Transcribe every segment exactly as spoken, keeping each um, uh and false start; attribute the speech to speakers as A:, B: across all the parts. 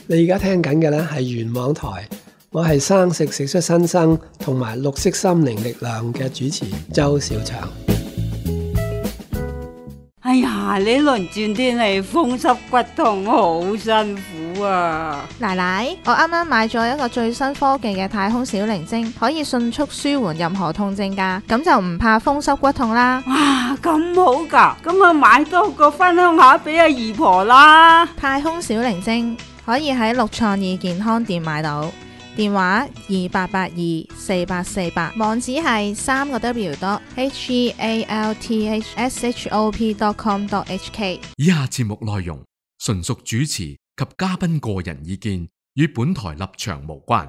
A: 你而家聽緊嘅呢係原網台，我係生食食出新生同埋綠色心靈力量嘅主持周小祥。
B: 哎呀，呢輪轉天氣風濕骨痛，好辛苦啊！
C: 奶奶，我啱啱買咗一個最新科技嘅太空小靈精，可以迅速舒緩任何痛症㗎，咁就唔怕風濕骨痛啦。
B: 哇，咁好㗎，咁啊買多個分享下俾阿姨婆啦。
C: 太空小靈精可以喺六創意健康店買到，電話二八八二四八四八，網址係三個 W dot H E A L T H S H O P dot com dot H K。
D: 以下節目內容純屬主持及嘉賓個人意見，與本台立場無關。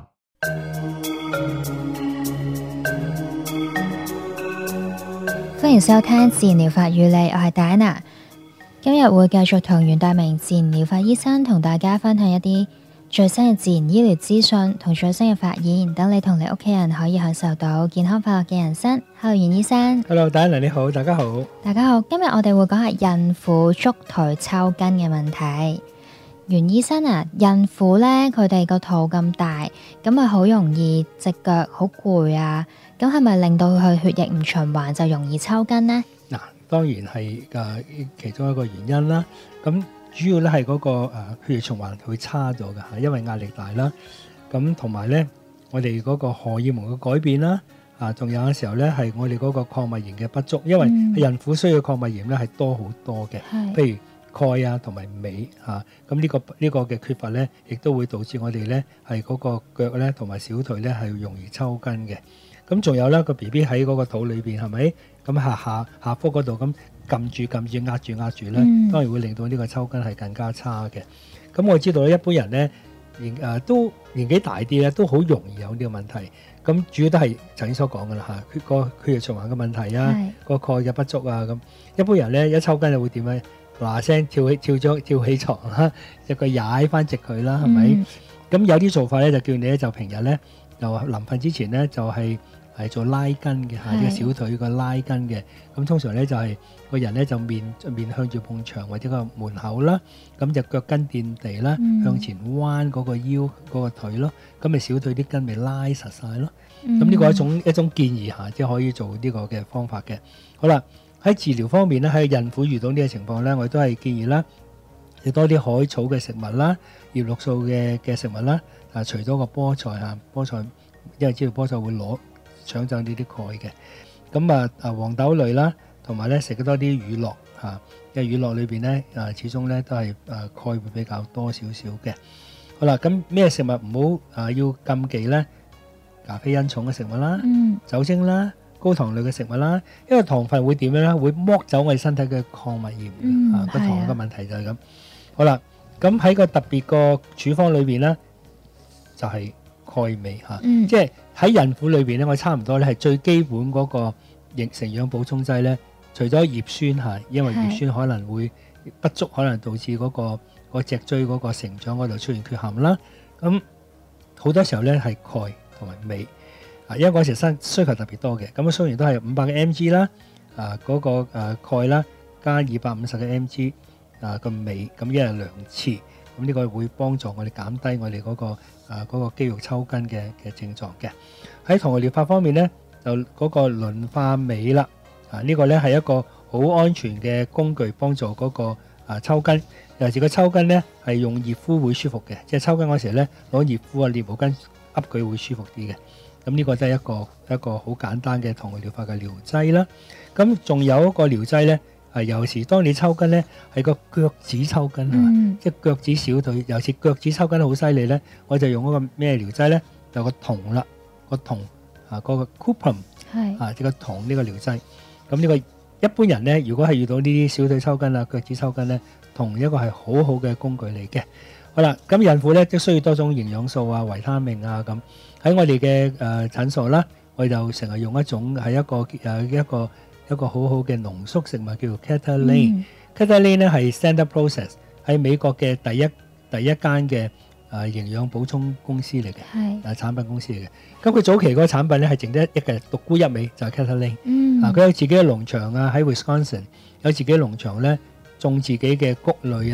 E: 歡迎收聽自然療法與你，我係 Diana。今日會繼續同袁大明自然療法醫生同大家分享一啲最新嘅自然醫療資訊同最新嘅發現，等你同你屋企人可以享受到健康快樂嘅人生。Hello，袁醫生。
F: Hello， Diana 你好，大家好。
E: 大家好，今日我哋會講下孕婦足腿抽筋嘅問題。袁醫生啊，孕婦呢，佢哋個肚咁大，咁咪好容易隻腳好攰啊，咁係咪令到佢血液唔循環就容易抽筋呢？
F: 嗱，當然係誒其中一個原因啦。咁主要咧係嗰個誒血液循環會差咗嘅嚇，因為壓力大啦。咁同埋咧，我哋嗰個荷爾蒙嘅改變啦，啊，仲有嘅時候咧係我哋嗰個礦物鹽嘅不足，因為孕婦需要礦物鹽咧係多好多嘅，
E: 嗯、
F: 譬如鈣啊同埋鎂嚇。咁呢、呢個呢、呢個嘅缺乏咧，亦都會導致我哋咧係嗰個腳咧同埋小腿咧係容易抽筋嘅。咁仲有咧個 B B 喺嗰個肚裏邊係咪？咁下下下腹嗰度咁撳住撳住壓住壓住咧，嗯、當然會令到呢個抽筋係更加差嘅。咁我知道咧，一般人咧年誒都年紀大啲咧，都好容易有呢個問題。咁主要都係頭先所講嘅啦嚇，血個血液循環嘅問題啊，個鈣嘅不足啊咁。一般人咧一抽筋就會點咧？嗱嗱聲跳起跳咗跳起床啦，一個踩翻直佢啦，係咪？咁、嗯、有啲做法咧就叫你咧就平日咧就臨瞓之前咧就係、是。係做拉筋嘅嚇，呢個小腿個拉筋嘅。咁通常咧就係個人咧就面面向住埲牆或者個門口啦，咁就腳跟墊地啦，嗯、向前彎嗰個腰嗰個腿咯，咁咪小腿啲筋咪拉實晒咯。咁呢個係一種一種建議嚇，即係可以做呢個嘅方法嘅。好啦，喺治療方面咧，喺孕婦遇到呢個情況咧，我都係建議啦，食多啲海草嘅食物啦，葉綠素嘅嘅食物啦。啊，除咗個菠菜嚇，菠菜因為知道菠菜會攞搶走呢啲鈣嘅，咁啊啊黃豆類啦，同埋咧食多啲乳酪嚇，因為乳酪裏邊咧啊始終咧都係啊鈣會比較多少少嘅。好啦，咁咩食物唔好啊要禁忌咧？咖啡因重嘅食物啦，嗯、酒精啦，高糖類嘅食物啦，因為糖分會點樣咧？會剝走我哋身體嘅礦物鹽、嗯、啊，個糖嘅問題就係咁。好啦，咁喺個特別個處方裏邊咧，就係、是。鈣鎂嚇，嗯、即係喺孕婦裏邊咧，我差唔多咧係最基本嗰個營成養補充劑咧。除咗葉酸嚇，因為葉酸可能會不足，可能導致嗰、嗰個嗰脊椎嗰個成長嗰度出現缺陷啦。咁好多時候咧係鈣同埋鎂啊，因為嗰時身需求特別多嘅。咁雖然都係五百嘅 mg 啦，啊嗰、嗰個誒鈣啦，加二百五十嘅 mg 啊個鎂，咁一日兩次。咁呢個會幫助我哋減低我哋嗰、嗰個啊嗰、嗰個肌肉抽筋嘅嘅症狀嘅。喺糖療療法方面咧，就嗰個磷化鎂啦，啊、這個、呢個咧係一個好安全嘅工具，幫助嗰、嗰個啊抽筋。尤其是個抽筋咧係用熱敷會舒服嘅，即係抽筋嗰時咧攞熱敷啊熱毛巾噏佢會舒服啲嘅。咁呢個都係一個一個好簡單嘅糖療療法嘅療劑啦。咁仲有一個療劑咧。係，尤其是當你抽筋咧，係個腳趾抽筋啊，嗯、即係腳趾小腿，尤其是腳趾抽筋好犀利咧，我就用嗰個咩療劑咧？就個銅啦，個銅啊，嗰個 cuprum 啊，即個銅呢個療劑。咁呢個一般人咧，如果係遇到呢啲小腿抽筋啊、腳趾抽筋咧，銅一個係好好嘅工具嚟嘅。好啦，咁孕婦咧都需要多種營養素啊、維他命啊咁。喺我哋嘅誒診所啦，我就成日用一種係一個誒一個。一個好好嘅濃縮食物叫做 Cataline，Cataline 咧係 Standard Process 喺美國嘅第一第一間嘅誒營養補充公司嚟嘅，係誒產品公司嚟嘅。咁佢早期嗰個產品咧係淨得一嘅獨沽一味，就係 Cataline。嗯，啊佢有自己嘅農場啊，喺 Wisconsin 有自己農場咧種自己嘅穀類啊、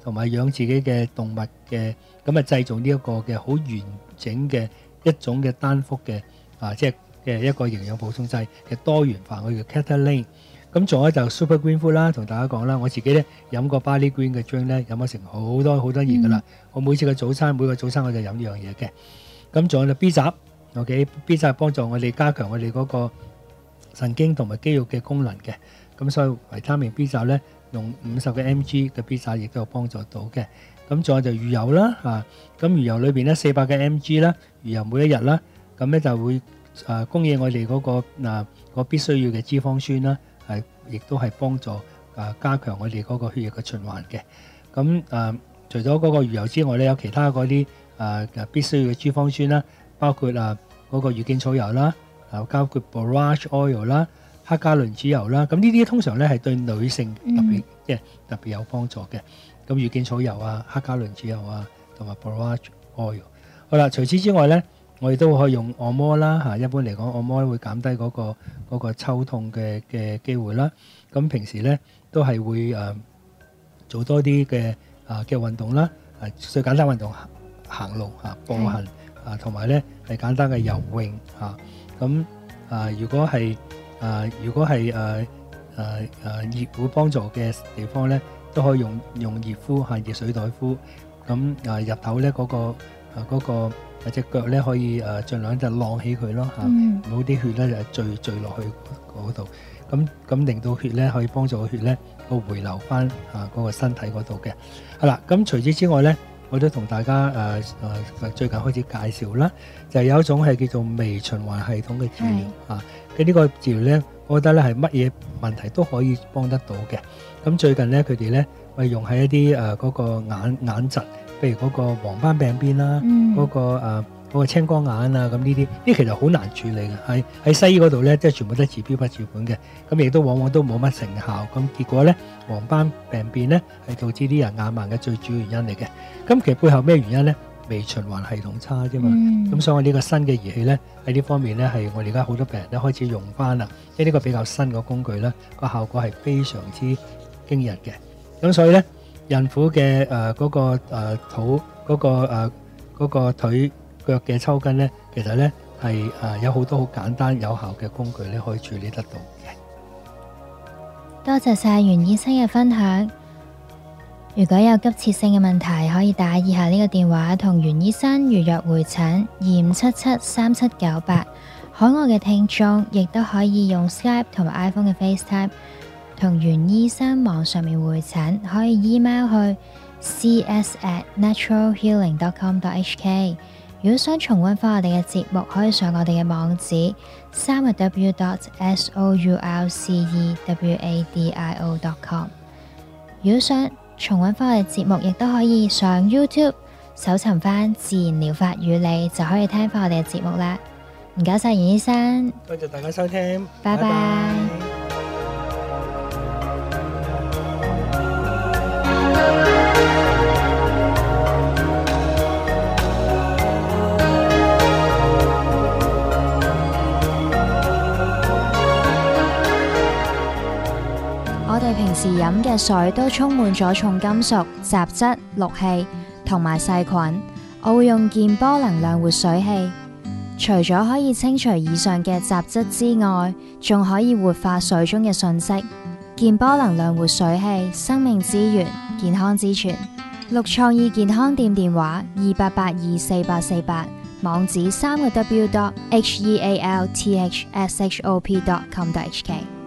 F: 同埋養自己嘅動物嘅，咁啊製造呢一個嘅好完整嘅一種嘅單幅嘅啊，即係嘅一個營養補充劑嘅多元化，我叫 Catalane。咁仲有就 Super Green Food 啦，同大家講啦，我自己咧飲過 Barley Green 嘅 drink 咧，飲咗成好多好多年噶啦。嗯、我每次嘅早餐，每個早餐我就飲呢樣嘢嘅。咁仲有就 B 雜 ，OK，B 雜係幫助我哋加強我哋嗰個神經同埋肌肉嘅功能嘅。咁所以維他命 B 雜咧，用五十嘅 mg 嘅 B 雜亦都有幫助到嘅。咁仲有就魚油啦，啊，咁魚油裏邊咧四百嘅 mg 啦，魚油每一日啦，咁咧就會誒、呃、供應我哋嗰、那個嗱、呃、必須要嘅脂肪酸啦。係，亦都係幫助啊加強我哋嗰個血液嘅循環嘅。咁誒、呃，除咗嗰個魚油之外咧，有其他嗰啲誒必須要嘅脂肪酸啦，包括啊嗰、那個月見草油啦，啊包括 borage oil 啦、黑加侖子油啦。咁呢啲通常咧係對女性特別即係、嗯、特別有幫助嘅。咁月見草油啊、黑加侖子油啊，同埋 borage oil。好啦，除此之外咧，我哋都可以用按摩啦嚇，一般嚟講按摩會減低嗰、那個嗰、那個抽痛嘅嘅機會啦。咁平時咧都係會誒、呃、做多啲嘅啊嘅運動啦，誒、啊、最簡單運動行，行路嚇步行啊，同埋咧係簡單嘅游泳嚇。咁啊，如果係啊如果係誒誒誒熱會幫助嘅地方咧，都可以用用熱敷嚇熱水袋敷。咁啊入頭咧嗰個啊嗰個。那個隻腳咧可以誒盡量就晾起佢咯嚇，冇啲、嗯、血咧就聚聚落去嗰度，咁咁令到血咧可以幫助個血咧個回流翻啊嗰個身體嗰度嘅。係啦，咁除此之外咧，我都同大家誒誒、呃、最近開始介紹啦，就係、有一種係叫做微循環系統嘅治療是啊。嘅呢個治療咧，我覺得咧係乜嘢問題都可以幫得到嘅。咁最近咧佢哋咧係用喺一啲誒嗰個眼眼疾。譬如嗰個黃斑病變啦，嗰、嗯那個誒、呃那個青光眼啊，咁呢啲，呢其實好難處理嘅，喺喺西醫嗰度咧，即係全部都係治標不治本嘅，咁亦都往往都冇乜成效，咁結果咧，黃斑病變咧係導致啲人眼盲嘅最主要原因嚟嘅。咁其實背後咩原因咧？微循環系統差啫嘛。咁、嗯、所以我呢個新嘅儀器咧喺呢方面咧係我哋而家好多病人咧開始用翻啦，即係呢個比較新嘅工具咧，個效果係非常之驚人嘅。咁所以咧。孕婦嘅誒嗰個誒肚嗰個誒嗰個腿腳嘅抽筋咧，其實咧係誒有好多好簡單有效嘅工具咧可以處理得到嘅。
E: 多謝晒袁醫生嘅分享。如果有急切性嘅問題，可以打以下呢個電話同袁醫生預約會診二五七七三七九八。海外嘅聽眾亦都可以用 Skype 同埋 iPhone 嘅 FaceTime。同袁醫生網上面會診，可以 email 去 c s at natural healing dot com dot h k。如果想重溫翻我哋嘅節目，可以上我哋嘅網址三個 w dot s o u l c e w a d i o dot com。如果想重溫翻我哋節目，亦都可以上 YouTube 搜尋翻自然療法與你，就可以聽翻我哋嘅節目啦。唔該晒袁醫生，
F: 多謝大家收聽，
E: 拜拜。拜拜。
C: 我哋平時飲嘅水都充滿咗重金屬、雜質、氯氣同埋細菌。我會用健波能量活水器，除咗可以清除以上嘅雜質之外，仲可以活化水中嘅訊息。健波能量活水器，生命之源，健康之泉。綠創意健康店電話二八八二四八四八，網址三個 w dot h e a l t h s h o p dot com dot h k。